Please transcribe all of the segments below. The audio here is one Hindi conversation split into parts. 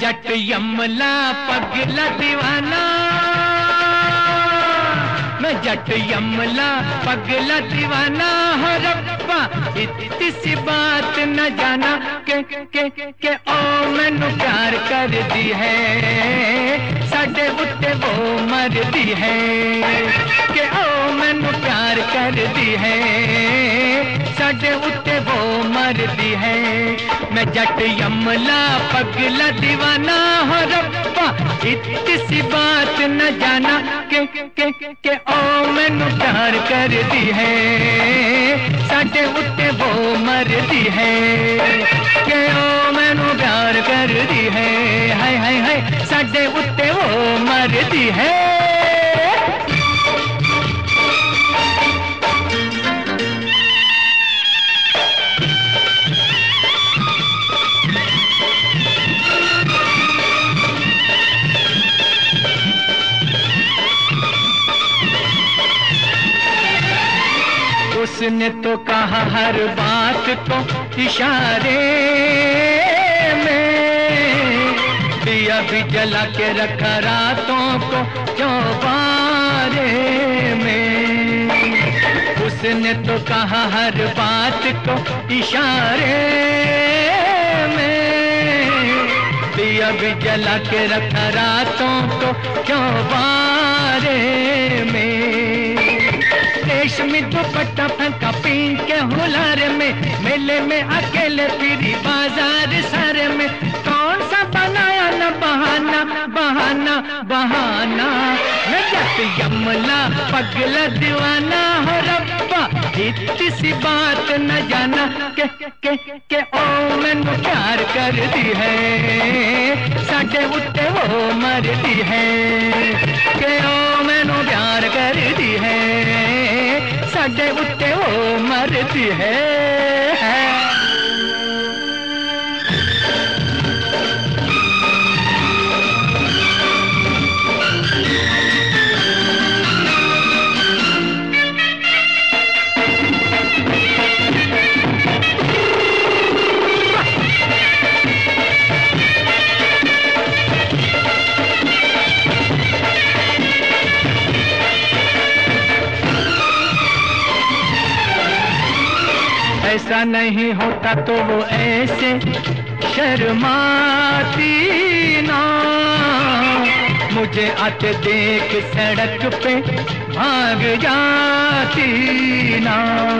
जट यमला पगला दीवाना, मैं जट यमला पगला दीवाना हो रब्बा इतनी सी बात न जाना के ओ मैनू प्यार कर दी है साडे उत्ते वो मर दी है के ओ मैनू प्यार कर दी है साडे उत्ते वो मर दी है। मैं जट यमला पगला दीवाना हो रब्बा इतनी सी बात न जाना के ओ मैनू प्यार कर दी है साडे उत्ते वो मर दी है के ओ मैनू प्यार कर दी है हाय हाय हाय साडे उत्ते वो मर दी है। उसने तो कहा हर बात को इशारे में, दिया भी जला के रखा रातों को चौबारे में। उसने तो कहा हर बात को इशारे में, दिया भी जला के रखा रातों को चौबारे में। रेशमी दुपट्टा फेंका पिंक के हुलारे में, मेले में अकेले फिरी बाजार सारे में। कौन सा बनाया न बहाना बहाना बहाना, मैं जट यमला पगला दीवाना हो रब्बा इतनी सी बात न जाना के ओ मैनू प्यार कर दी है साडे उत्ते वो मर दी है के ओ मैनू प्यार कर दी है साडे उत्ते वो मरदी है। ऐसा नहीं होता तो वो ऐसे शर्माती ना, मुझे आते देख सड़क पे भाग जाती ना।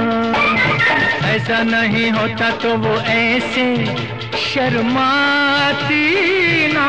ऐसा नहीं होता तो वो ऐसे शर्माती ना,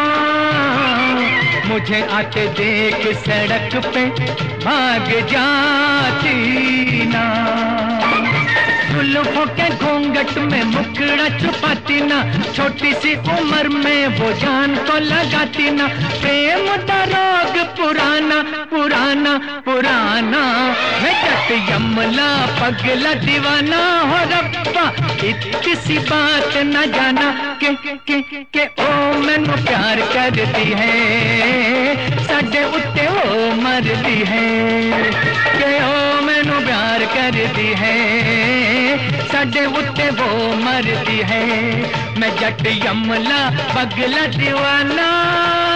मुझे आते देख सड़क पे भाग जाती ना। जुल्फों के घूंघट में मुखड़ा छुपाती ना, छोटी सी उम्र में वो जान को लगाती ना। प्रेम का रोग पुराना पुराना पुराना, मैं जट यमला पगला दीवाना हो रब्बा इतनी सी बात न जाना के ओ मैनू प्यार कर दी है साडे उत्ते वो मर दी है के ओ मैनू प्यार कर दी है साडे उत्ते वो मरदी है। मैं जट यमला पगला दीवाना।